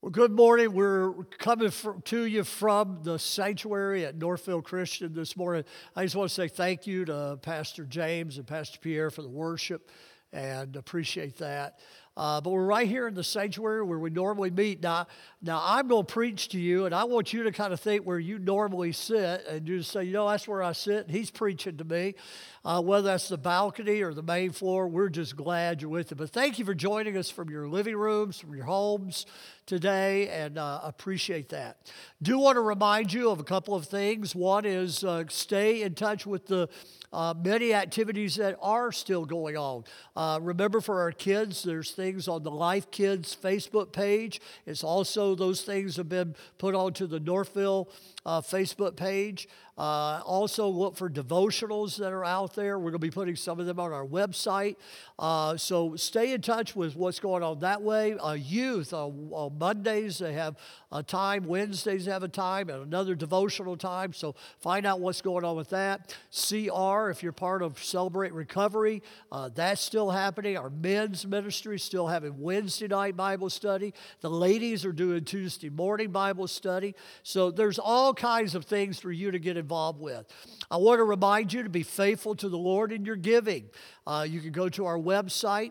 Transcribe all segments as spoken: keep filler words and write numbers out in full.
Well, good morning. We're coming from, to you from the sanctuary at Northfield Christian this morning. I just want to say thank you to Pastor James and Pastor Pierre for the worship and appreciate that. Uh, but we're right here in the sanctuary where we normally meet. Now, now I'm going to preach to you, and I want you to kind of think where you normally sit and you just say, you know, that's where I sit. He's preaching to me. Uh, whether that's the balcony or the main floor, we're just glad you're with us. But thank you for joining us from your living rooms, from your homes today, and uh, appreciate that. Do want to remind you of a couple of things. One is uh, stay in touch with the uh, many activities that are still going on. Uh, remember, for our kids, there's things on the Life Kids Facebook page. It's also, those things have been put onto the Northville uh, Facebook page. Uh, also, look for devotionals that are out there. We're going to be putting some of them on our website. Uh, so stay in touch with what's going on that way. Uh, youth, uh, on Mondays, they have a time. Wednesdays have a time and another devotional time. So find out what's going on with that. C R, if you're part of Celebrate Recovery, uh, that's still happening. Our men's ministry is still having Wednesday night Bible study. The ladies are doing Tuesday morning Bible study. So there's all kinds of things for you to get involved with. I want to remind you to be faithful to the Lord in your giving. Uh, you can go to our website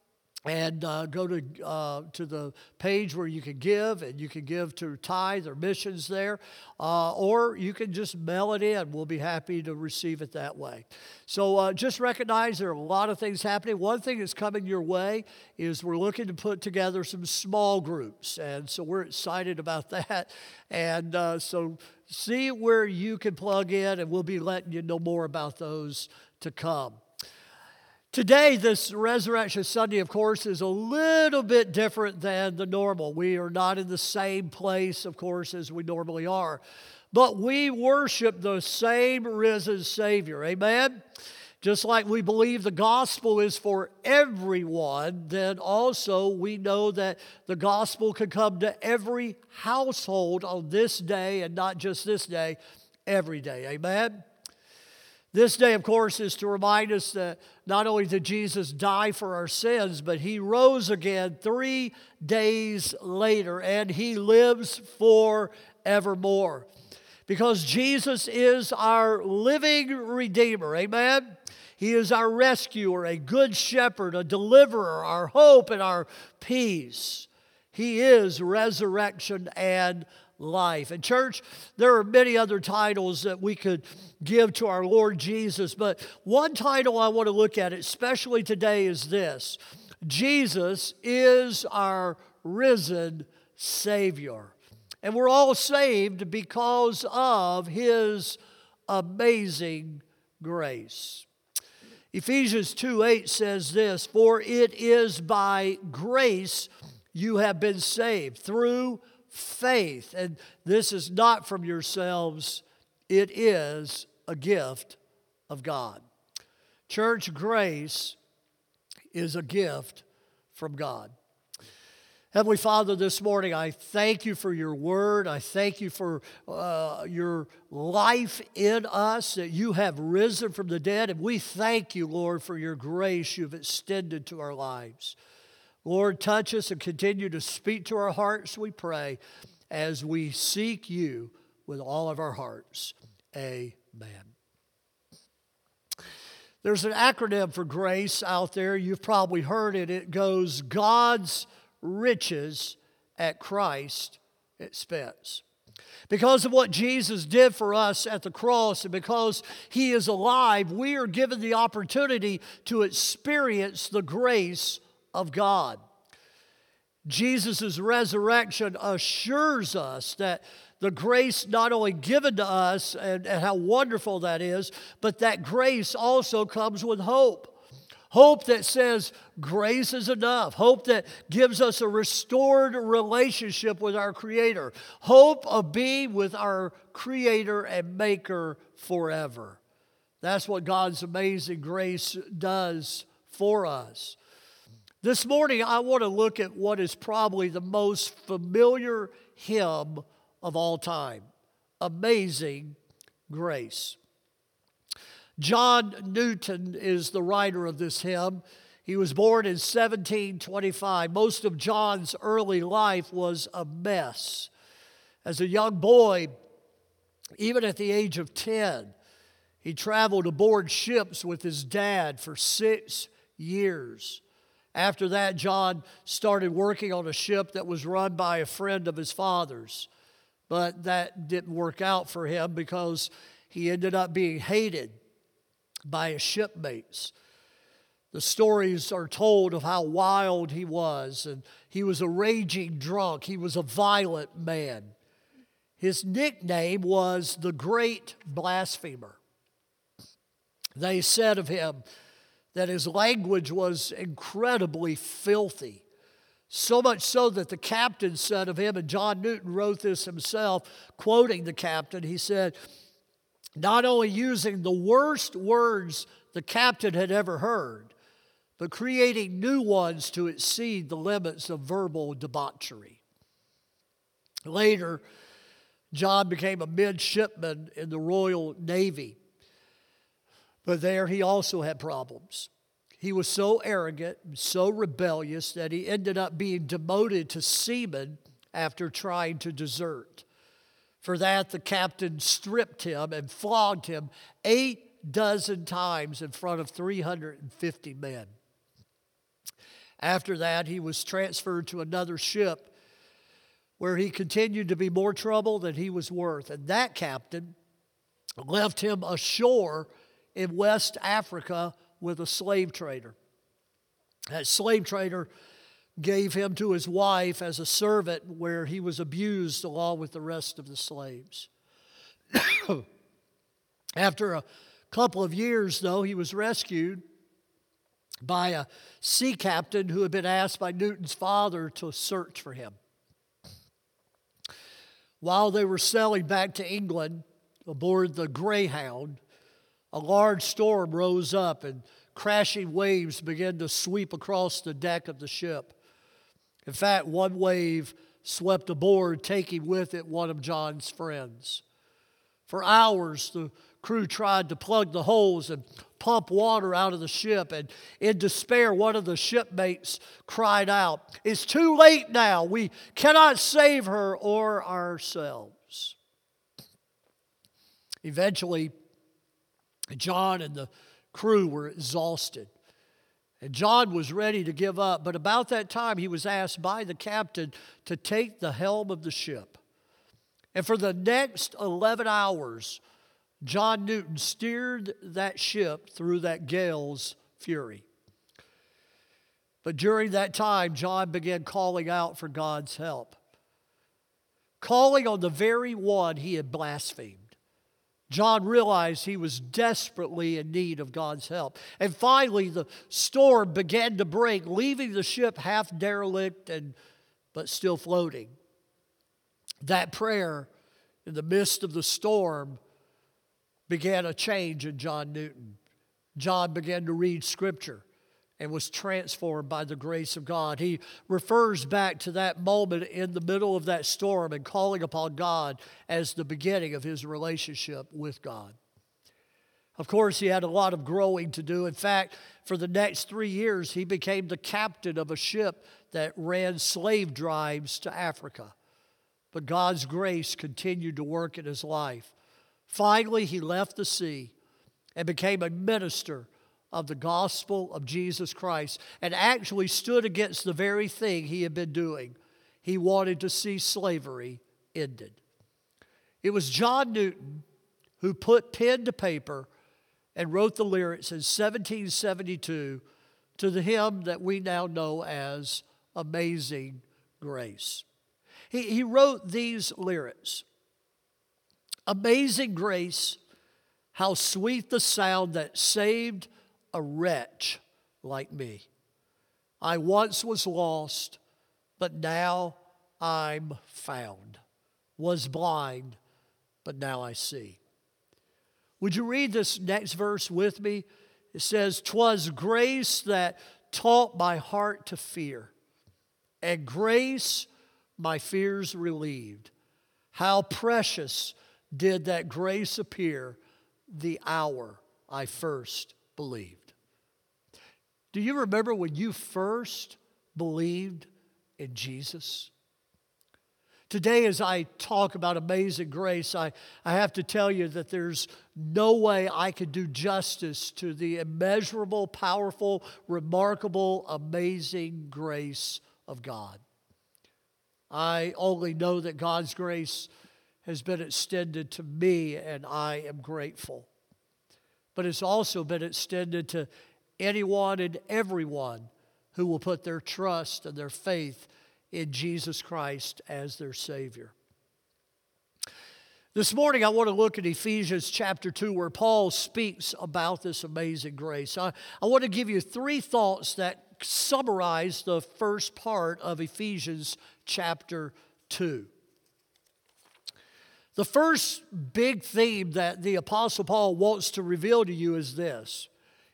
and uh, go to uh, to the page where you can give, and you can give to tithe or missions there, uh, or you can just mail it in. We'll be happy to receive it that way. So uh, just recognize there are a lot of things happening. One thing that's coming your way is we're looking to put together some small groups, and so we're excited about that. And uh, so see where you can plug in, and we'll be letting you know more about those to come. Today, this Resurrection Sunday, of course, is a little bit different than the normal. We are not in the same place, of course, as we normally are. But we worship the same risen Savior. Amen? Just like we believe the gospel is for everyone, then also we know that the gospel can come to every household on this day, and not just this day, every day. Amen? This day, of course, is to remind us that not only did Jesus die for our sins, but He rose again three days later, and He lives forevermore. Because Jesus is our living Redeemer, amen? He is our rescuer, a good shepherd, a deliverer, our hope and our peace. He is resurrection and life. And church, there are many other titles that we could give to our Lord Jesus, but one title I want to look at, especially today, is this: Jesus is our risen Savior. And we're all saved because of His amazing grace. Ephesians two eight says this: "For it is by grace you have been saved, through faith, and this is not from yourselves, it is a gift of God." Church, grace is a gift from God. Heavenly Father, this morning I thank you for your word. I thank you for uh, your life in us, that you have risen from the dead, and we thank you, Lord, for your grace you've extended to our lives. Lord, touch us and continue to speak to our hearts, we pray, as we seek you with all of our hearts. Amen. There's an acronym for grace out there. You've probably heard it. It goes, God's riches at Christ's expense. Because of what Jesus did for us at the cross, and because He is alive, we are given the opportunity to experience the grace of God. Jesus' resurrection assures us that the grace not only given to us, and, and how wonderful that is, but that grace also comes with hope. Hope that says grace is enough. Hope that gives us a restored relationship with our Creator. Hope of being with our Creator and Maker forever. That's what God's amazing grace does for us. This morning, I want to look at what is probably the most familiar hymn of all time, Amazing Grace. John Newton is the writer of this hymn. He was born in seventeen twenty-five. Most of John's early life was a mess. As a young boy, even at the age of ten, he traveled aboard ships with his dad for six years. After that, John started working on a ship that was run by a friend of his father's. But that didn't work out for him because he ended up being hated by his shipmates. The stories are told of how wild he was, and he was a raging drunk. He was a violent man. His nickname was the Great Blasphemer. They said of him that his language was incredibly filthy. So much so that the captain said of him, and John Newton wrote this himself, quoting the captain, he said, not only using the worst words the captain had ever heard, but creating new ones to exceed the limits of verbal debauchery. Later, John became a midshipman in the Royal Navy, but there he also had problems. He was so arrogant and so rebellious that he ended up being demoted to seaman after trying to desert. For that, the captain stripped him and flogged him eight dozen times in front of three hundred fifty men. After that, he was transferred to another ship where he continued to be more trouble than he was worth. And that captain left him ashore in West Africa with a slave trader. That slave trader gave him to his wife as a servant where he was abused along with the rest of the slaves. After a couple of years, though, he was rescued by a sea captain who had been asked by Newton's father to search for him. While they were sailing back to England aboard the Greyhound, a large storm rose up and crashing waves began to sweep across the deck of the ship. In fact, one wave swept aboard, taking with it one of John's friends. For hours, the crew tried to plug the holes and pump water out of the ship, and in despair, one of the shipmates cried out, "It's too late now. We cannot save her or ourselves." Eventually, John and the crew were exhausted, and John was ready to give up. But about that time, he was asked by the captain to take the helm of the ship. And for the next eleven hours, John Newton steered that ship through that gale's fury. But during that time, John began calling out for God's help, calling on the very one he had blasphemed. John realized he was desperately in need of God's help. And finally, the storm began to break, leaving the ship half derelict and but still floating. That prayer in the midst of the storm began a change in John Newton. John began to read Scripture and was transformed by the grace of God. He refers back to that moment in the middle of that storm and calling upon God as the beginning of his relationship with God. Of course, he had a lot of growing to do. In fact, for the next three years, he became the captain of a ship that ran slave drives to Africa. But God's grace continued to work in his life. Finally, he left the sea and became a minister of the gospel of Jesus Christ, and actually stood against the very thing he had been doing. He wanted to see slavery ended. It was John Newton who put pen to paper and wrote the lyrics in seventeen seventy-two to the hymn that we now know as Amazing Grace. He, he wrote these lyrics: "Amazing grace, how sweet the sound that saved a wretch like me. I once was lost, but now I'm found. Was blind, but now I see." Would you read this next verse with me? It says, "'Twas grace that taught my heart to fear, and grace my fears relieved. How precious did that grace appear the hour I first believed." Do you remember when you first believed in Jesus? Today, as I talk about amazing grace, I, I have to tell you that there's no way I could do justice to the immeasurable, powerful, remarkable, amazing grace of God. I only know that God's grace has been extended to me, and I am grateful. But it's also been extended to anyone and everyone who will put their trust and their faith in Jesus Christ as their Savior. This morning I want to look at Ephesians chapter two, where Paul speaks about this amazing grace. I, I want to give you three thoughts that summarize the first part of Ephesians chapter two. The first big theme that the Apostle Paul wants to reveal to you is this: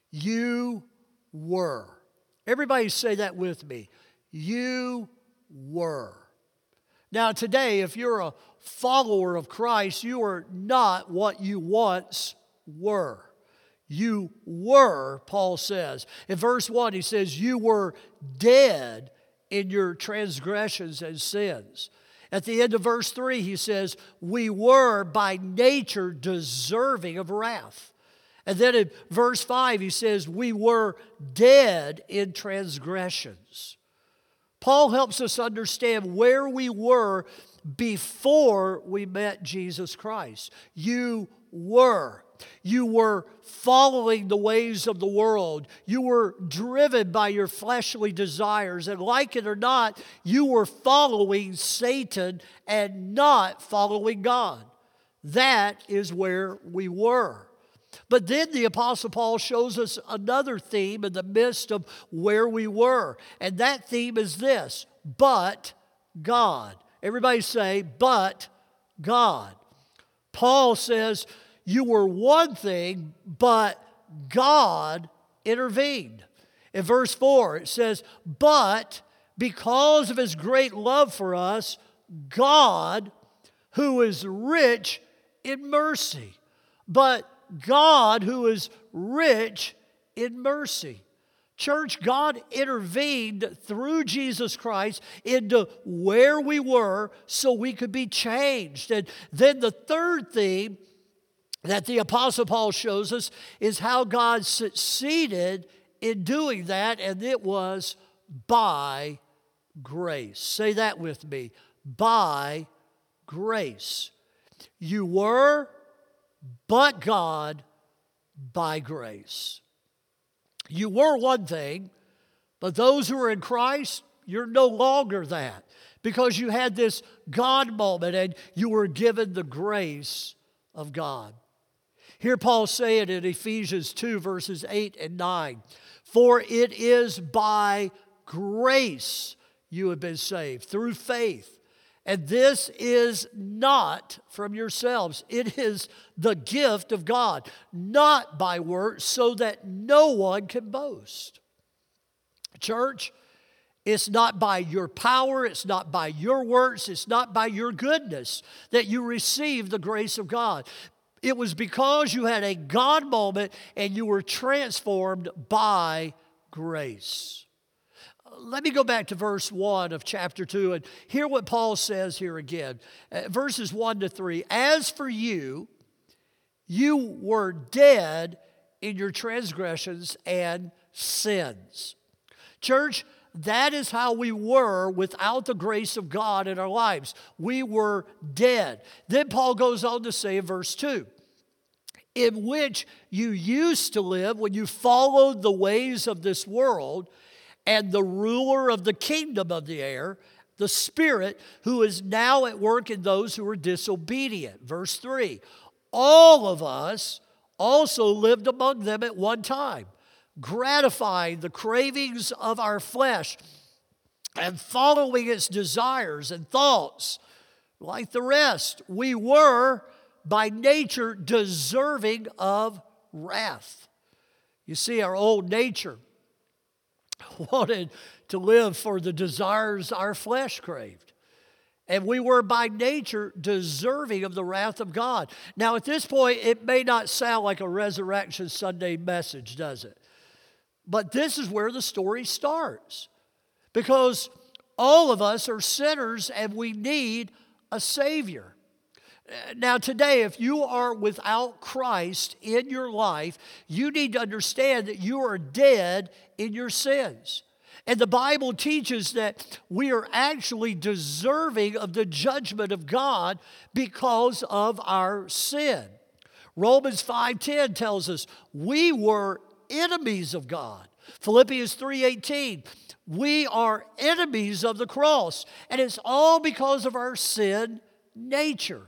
you were. Everybody say that with me. You were. Now today, if you're a follower of Christ, you are not what you once were. You were, Paul says. In verse one, he says, you were dead in your transgressions and sins. At the end of verse three, he says, we were by nature deserving of wrath. And then in verse five, he says, we were dead in transgressions. Paul helps us understand where we were before we met Jesus Christ. You were. You were following the ways of the world. You were driven by your fleshly desires. And like it or not, you were following Satan and not following God. That is where we were. But then the Apostle Paul shows us another theme in the midst of where we were. And that theme is this: but God. Everybody say, but God. Paul says, you were one thing, but God intervened. In verse four, it says, but because of His great love for us, God, who is rich in mercy. But God, who is rich in mercy. Church, God intervened through Jesus Christ into where we were so we could be changed. And then the third theme that the Apostle Paul shows us is how God succeeded in doing that, and it was by grace. Say that with me. By grace. You were, but God, by grace. You were one thing, but those who are in Christ, you're no longer that, because you had this God moment and you were given the grace of God. Hear Paul say it in Ephesians two, verses eight and nine. For it is by grace you have been saved, through faith. And this is not from yourselves. It is the gift of God, not by works, so that no one can boast. Church, it's not by your power, it's not by your works, it's not by your goodness that you receive the grace of God. It was because you had a God moment and you were transformed by grace. Let me go back to verse one of chapter two and hear what Paul says here again. Uh, verses one to three. As for you, you were dead in your transgressions and sins. Church, that is how we were without the grace of God in our lives. We were dead. Then Paul goes on to say in verse two, in which you used to live when you followed the ways of this world and the ruler of the kingdom of the air, the Spirit, who is now at work in those who are disobedient. Verse three, all of us also lived among them at one time, gratifying the cravings of our flesh and following its desires and thoughts. Like the rest, we were by nature deserving of wrath. You see, our old nature wanted to live for the desires our flesh craved. And we were by nature deserving of the wrath of God. Now at this point, it may not sound like a Resurrection Sunday message, does it? But this is where the story starts. Because all of us are sinners and we need a Savior. Now today, if you are without Christ in your life, you need to understand that you are dead in your sins. And the Bible teaches that we are actually deserving of the judgment of God because of our sin. Romans five ten tells us we were enemies of God. Philippians three eighteen, we are enemies of the cross. And it's all because of our sin nature.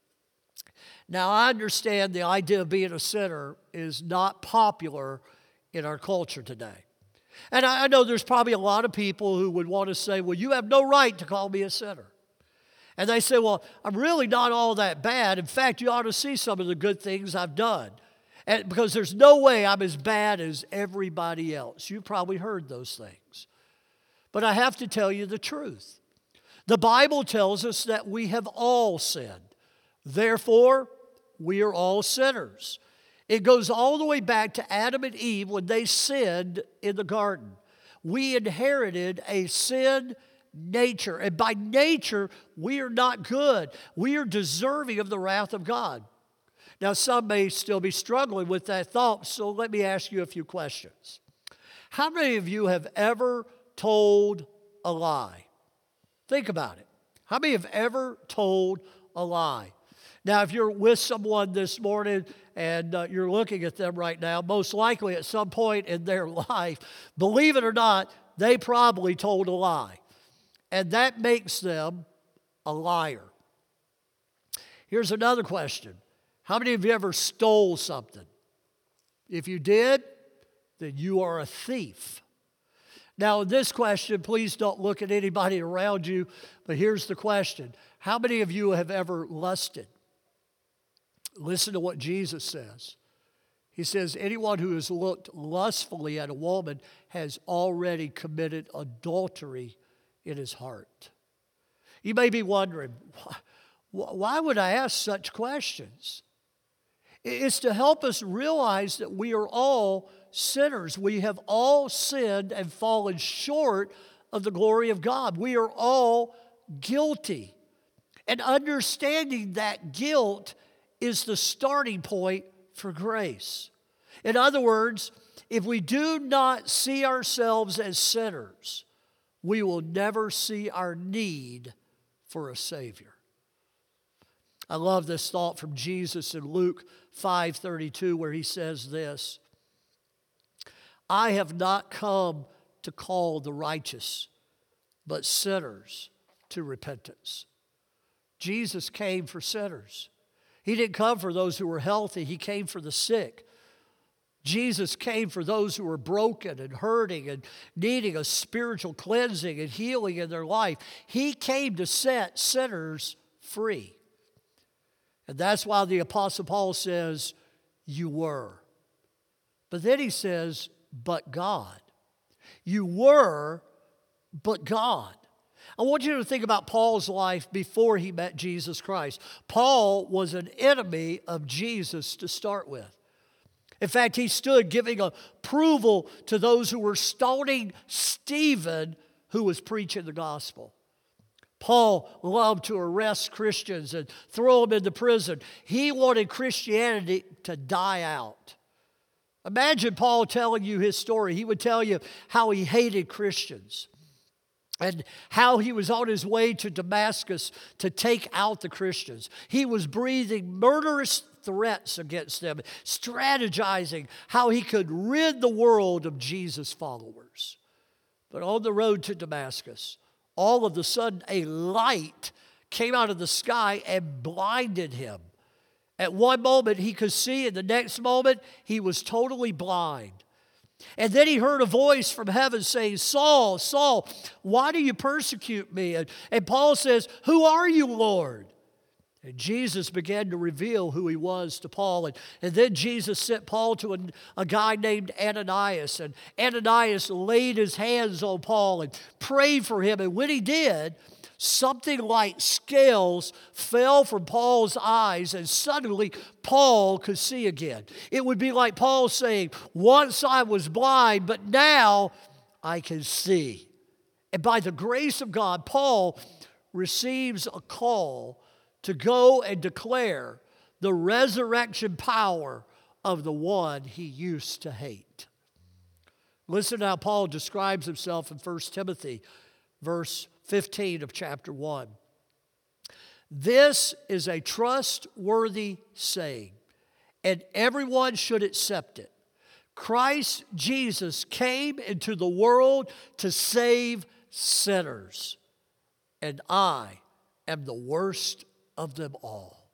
Now, I understand the idea of being a sinner is not popular in our culture today. And I know there's probably a lot of people who would want to say, well, you have no right to call me a sinner. And they say, well, I'm really not all that bad. In fact, you ought to see some of the good things I've done. And because there's no way I'm as bad as everybody else. You've probably heard those things. But I have to tell you the truth. The Bible tells us that we have all sinned. Therefore, we are all sinners. It goes all the way back to Adam and Eve when they sinned in the garden. We inherited a sin nature. And by nature, we are not good. We are deserving of the wrath of God. Now, some may still be struggling with that thought, so let me ask you a few questions. How many of you have ever told a lie? Think about it. How many have ever told a lie? Now, if you're with someone this morning and uh, you're looking at them right now, most likely at some point in their life, believe it or not, they probably told a lie. And that makes them a liar. Here's another question. How many of you ever stole something? If you did, then you are a thief. Now, in this question, please don't look at anybody around you, but here's the question. How many of you have ever lusted? Listen to what Jesus says. He says, anyone who has looked lustfully at a woman has already committed adultery in his heart. You may be wondering, why would I ask such questions? It's to help us realize that we are all sinners. We have all sinned and fallen short of the glory of God. We are all guilty. And understanding that guilt is the starting point for grace. In other words, if we do not see ourselves as sinners, we will never see our need for a Savior. I love this thought from Jesus in Luke five thirty-two where he says this, I have not come to call the righteous, but sinners to repentance. Jesus came for sinners. He didn't come for those who were healthy. He came for the sick. Jesus came for those who were broken and hurting and needing a spiritual cleansing and healing in their life. He came to set sinners free. And that's why the Apostle Paul says, you were. But then he says, but God. You were, but God. I want you to think about Paul's life before he met Jesus Christ. Paul was an enemy of Jesus to start with. In fact, he stood giving approval to those who were stoning Stephen, who was preaching the gospel. Paul loved to arrest Christians and throw them into prison. He wanted Christianity to die out. Imagine Paul telling you his story. He would tell you how he hated Christians and how he was on his way to Damascus to take out the Christians. He was breathing murderous threats against them, strategizing how he could rid the world of Jesus' followers. But on the road to Damascus, all of a sudden a light came out of the sky and blinded him. At one moment he could see, and the next moment he was totally blind. And then he heard a voice from heaven saying, Saul, Saul, why do you persecute me? And, and Paul says, who are you, Lord? And Jesus began to reveal who he was to Paul. And, and then Jesus sent Paul to a, a guy named Ananias. And Ananias laid his hands on Paul and prayed for him. And when he did, something like scales fell from Paul's eyes, and suddenly Paul could see again. It would be like Paul saying, once I was blind, but now I can see. And by the grace of God, Paul receives a call to go and declare the resurrection power of the one he used to hate. Listen to how Paul describes himself in First Timothy, verse fifteen of chapter one. This is a trustworthy saying, and everyone should accept it. Christ Jesus came into the world to save sinners, and I am the worst of them all.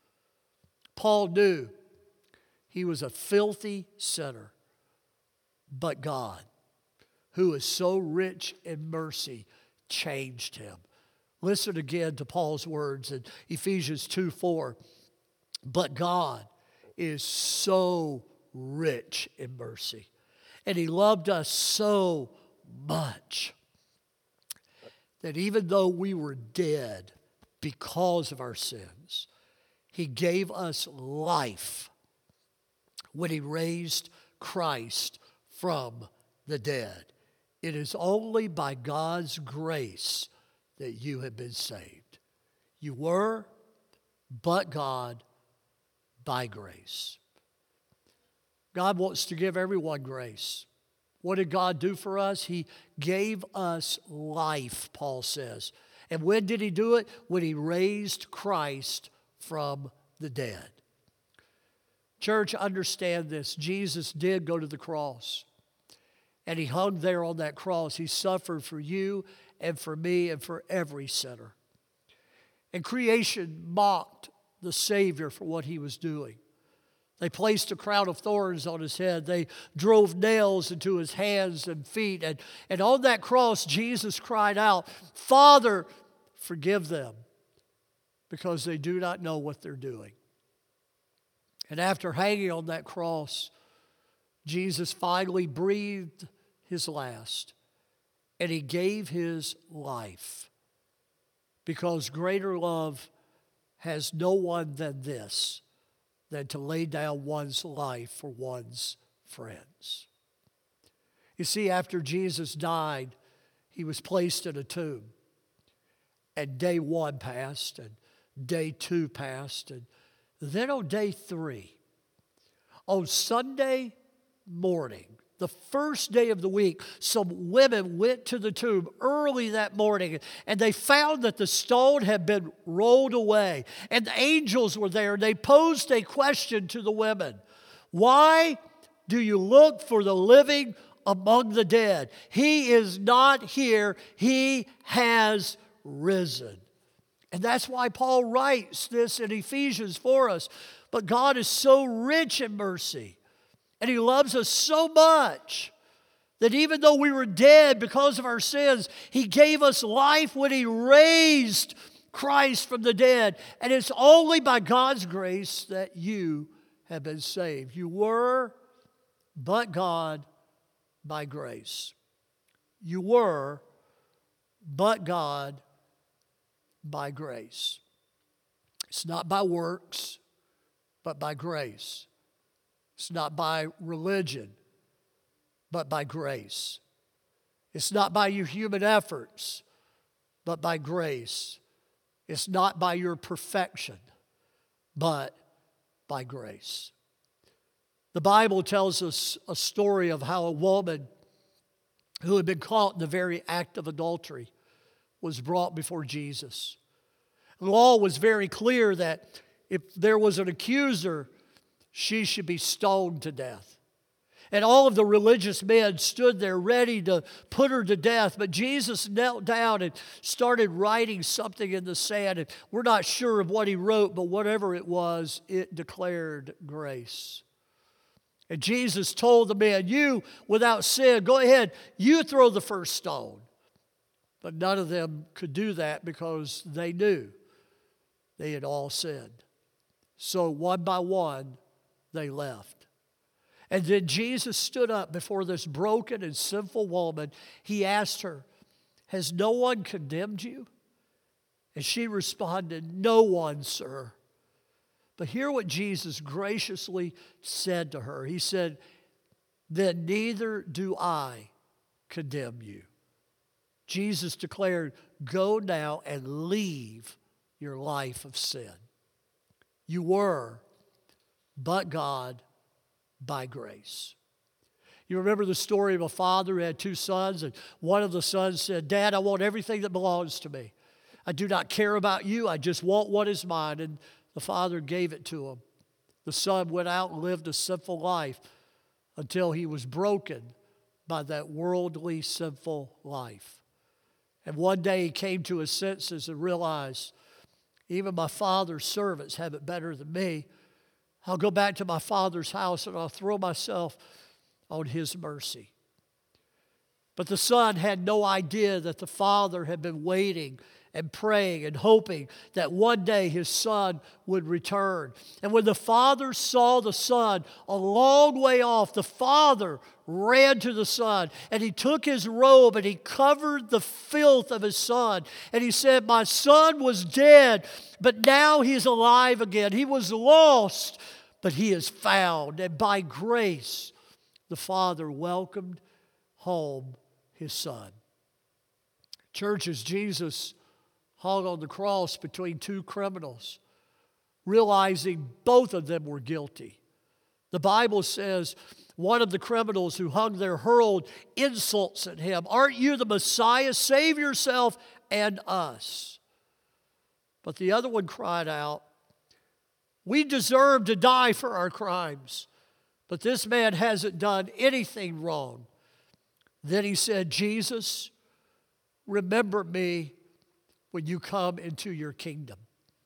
Paul knew he was a filthy sinner, but God, who is so rich in mercy, changed him. Listen again to Paul's words in Ephesians two four. But God is so rich in mercy, and he loved us so much that even though we were dead because of our sins, he gave us life when he raised Christ from the dead. It is only by God's grace that you have been saved. You were, but God, by grace. God wants to give everyone grace. What did God do for us? He gave us life, Paul says. And when did he do it? When he raised Christ from the dead. Church, understand this. Jesus did go to the cross. And he hung there on that cross. He suffered for you and for me and for every sinner. And creation mocked the Savior for what he was doing. They placed a crown of thorns on his head. They drove nails into his hands and feet. And, and on that cross, Jesus cried out, Father, forgive them, because they do not know what they're doing. And after hanging on that cross, Jesus finally breathed his last, and he gave his life, because greater love has no one than this, than to lay down one's life for one's friends. You see, after Jesus died, he was placed in a tomb, and day one passed, and day two passed, and then on day three, on Sunday morning, the first day of the week, some women went to the tomb early that morning, and they found that the stone had been rolled away, and the angels were there, and they posed a question to the women. Why do you look for the living among the dead? He is not here. He has risen. And that's why Paul writes this in Ephesians for us. But God is so rich in mercy, and he loves us so much, that even though we were dead because of our sins, he gave us life when he raised Christ from the dead. And it's only by God's grace that you have been saved. You were, but God, by grace. You were, but God, by grace. It's not by works, but by grace. It's not by religion, but by grace. It's not by your human efforts, but by grace. It's not by your perfection, but by grace. The Bible tells us a story of how a woman who had been caught in the very act of adultery was brought before Jesus. The law was very clear that if there was an accuser, she should be stoned to death. And all of the religious men stood there ready to put her to death. But Jesus knelt down and started writing something in the sand. And we're not sure of what he wrote, but whatever it was, it declared grace. And Jesus told the men, you without sin, go ahead, you throw the first stone. But none of them could do that because they knew they had all sinned. So one by one, they left. And then Jesus stood up before this broken and sinful woman. He asked her, has no one condemned you? And she responded, "No one, sir." But hear what Jesus graciously said to her. He said, "Then neither do I condemn you." Jesus declared, "Go now and leave your life of sin. You were, but God, by grace." You remember the story of a father who had two sons, and one of the sons said, "Dad, I want everything that belongs to me. I do not care about you. I just want what is mine." And the father gave it to him. The son went out and lived a sinful life until he was broken by that worldly, sinful life. And one day he came to his senses and realized, even my father's servants have it better than me. I'll go back to my father's house and I'll throw myself on his mercy. But the son had no idea that the father had been waiting and praying and hoping that one day his son would return. And when the father saw the son a long way off, the father ran to the son and he took his robe and he covered the filth of his son. And he said, "My son was dead, but now he's alive again. He was lost, but he is found." And by grace, the father welcomed home his son. Church, as Jesus hung on the cross between two criminals, realizing both of them were guilty. The Bible says one of the criminals who hung there hurled insults at him. "Aren't you the Messiah? Save yourself and us." But the other one cried out, "We deserve to die for our crimes, but this man hasn't done anything wrong." Then he said, "Jesus, remember me when you come into your kingdom."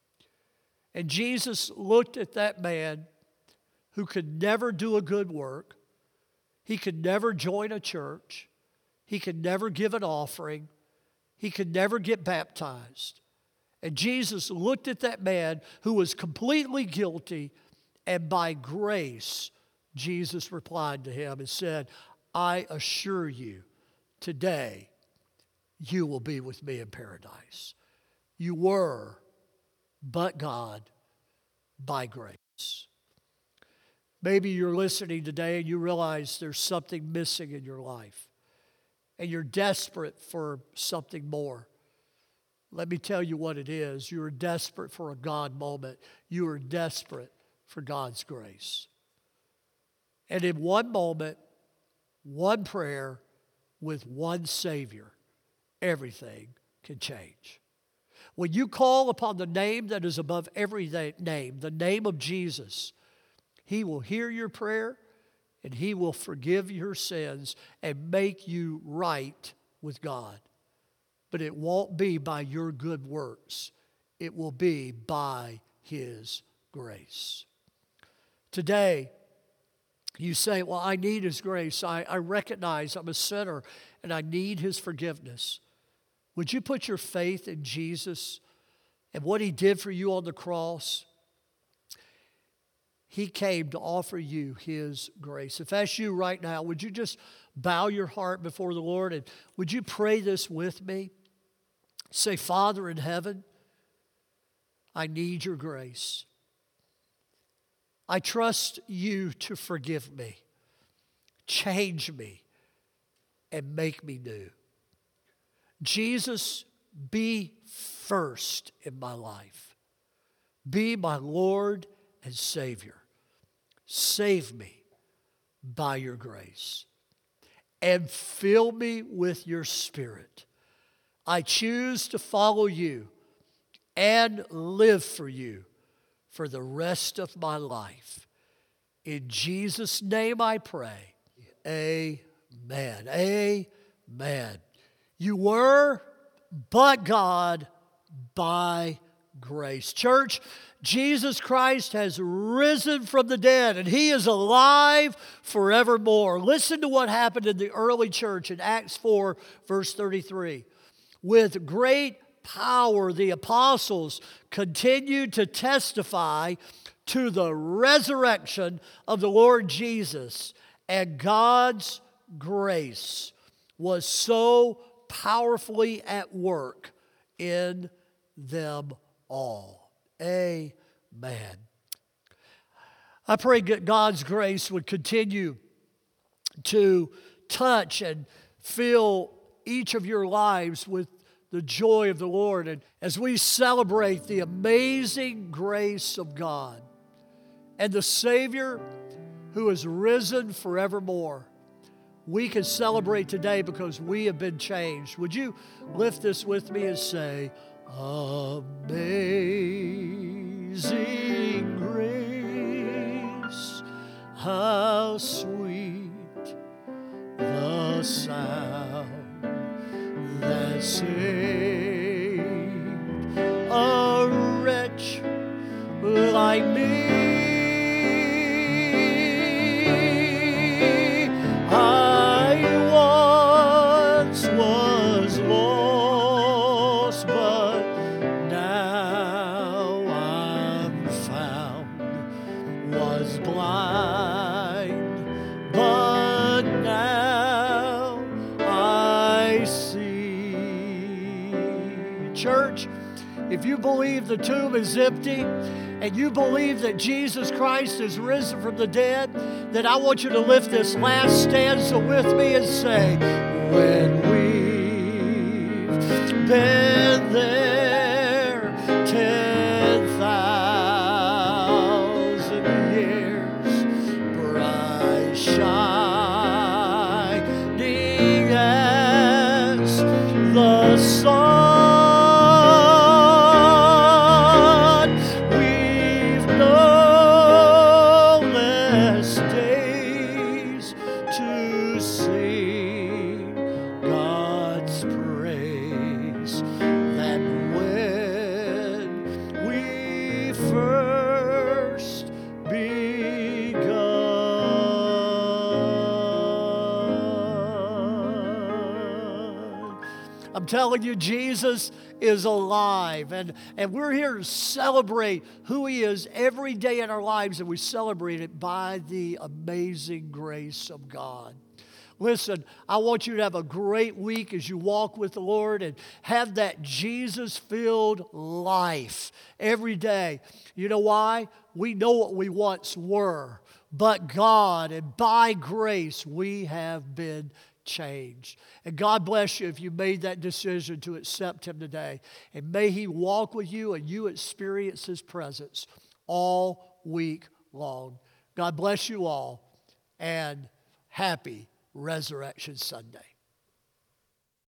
And Jesus looked at that man who could never do a good work. He could never join a church. He could never give an offering. He could never get baptized. And Jesus looked at that man who was completely guilty, and by grace, Jesus replied to him and said, "I assure you, today you will be with me in paradise. You were, but God, by grace." Maybe you're listening today and you realize there's something missing in your life and you're desperate for something more. Let me tell you what it is. You are desperate for a God moment. You are desperate for God's grace. And in one moment, one prayer with one Savior, everything can change. When you call upon the name that is above every name, the name of Jesus, He will hear your prayer and He will forgive your sins and make you right with God. But it won't be by your good works. It will be by His grace. Today, you say, "Well, I need His grace. I, I recognize I'm a sinner and I need His forgiveness." Would you put your faith in Jesus and what He did for you on the cross? He came to offer you His grace. If that's you right now, would you just bow your heart before the Lord and would you pray this with me? Say, "Father in heaven, I need your grace. I trust you to forgive me, change me, and make me new. Jesus, be first in my life. Be my Lord and Savior. Save me by your grace. And fill me with your Spirit. I choose to follow you and live for you for the rest of my life. In Jesus' name I pray. Amen. Amen. You were, but God, by grace. Church, Jesus Christ has risen from the dead, and He is alive forevermore. Listen to what happened in the early church in Acts four, verse thirty-three. With great power, the apostles continued to testify to the resurrection of the Lord Jesus, and God's grace was so powerfully at work in them all. Amen. I pray that God's grace would continue to touch and fill each of your lives with the joy of the Lord. And as we celebrate the amazing grace of God and the Savior who is risen forevermore, we can celebrate today because we have been changed. Would you lift this with me and say, Amazing grace, how sweet the sound that saved a wretch like me. I once was lost, but now I'm found. Was blind, but now I see. Church, if you believe the tomb is empty and you believe that Jesus Christ is risen from the dead, then I want you to lift this last stanza with me and say, when we've been there ten thousand years, bright shining as the sun, telling you, Jesus is alive. And, and we're here to celebrate who He is every day in our lives, and we celebrate it by the amazing grace of God. Listen, I want you to have a great week as you walk with the Lord and have that Jesus-filled life every day. You know why? We know what we once were, but God, and by grace, we have been changed. And God bless you if you made that decision to accept Him today. And may He walk with you and you experience His presence all week long. God bless you all, and happy Resurrection Sunday.